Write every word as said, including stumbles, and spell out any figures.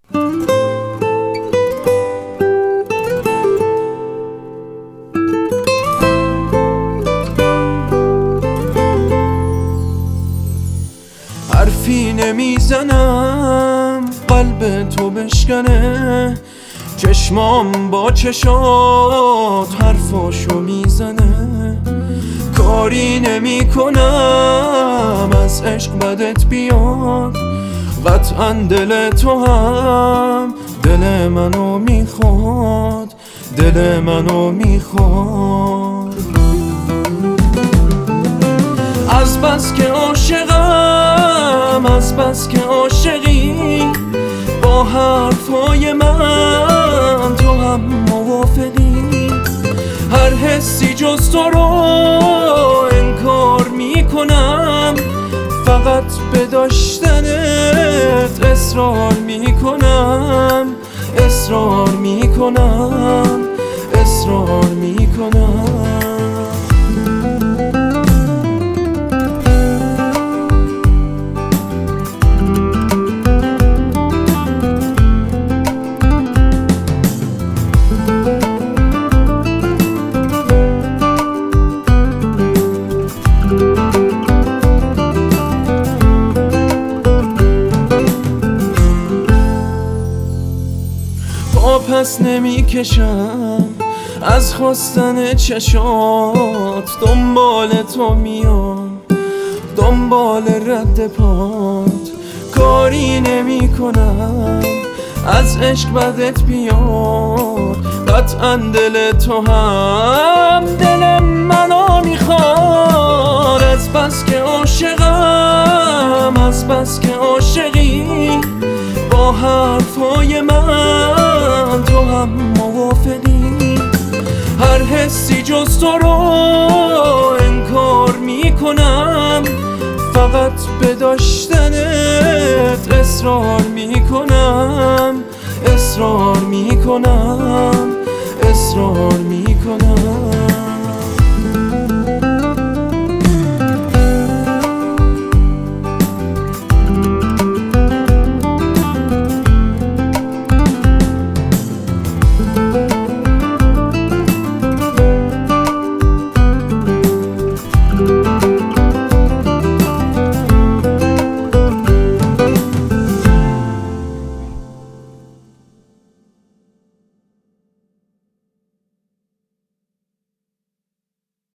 حرفی نمیزنم قلب تو بشکنه، چشمام با چشات حرفاشو میزنه. کاری نمی کنم از عشق بدت بیاد، قطعا دل تو هم دل منو میخواد، دل منو میخواد. از بس که عاشقم، از بس که عاشقی، با حرفای من تو هم موافقی. هر حسی جز تو رو انکار میکنم، فقط به داشتنت اصرار میکنم، اصرار میکنم، اصرار میکنم. پس نمی کشم از خواستن چشات، دنبال تو میام دنبال رد پات. کاری نمی کنم از عشق بدت بیاد، قطعا دل تو هم دل منو میخواد. از بس که عاشقم، از بس که عاشقی، با حرفای من تو هم موافقی. هر حسی جز تو رو انکار میکنم، فقط به داشتنت اصرار میکنم، اصرار میکنم، اصرار میکنم.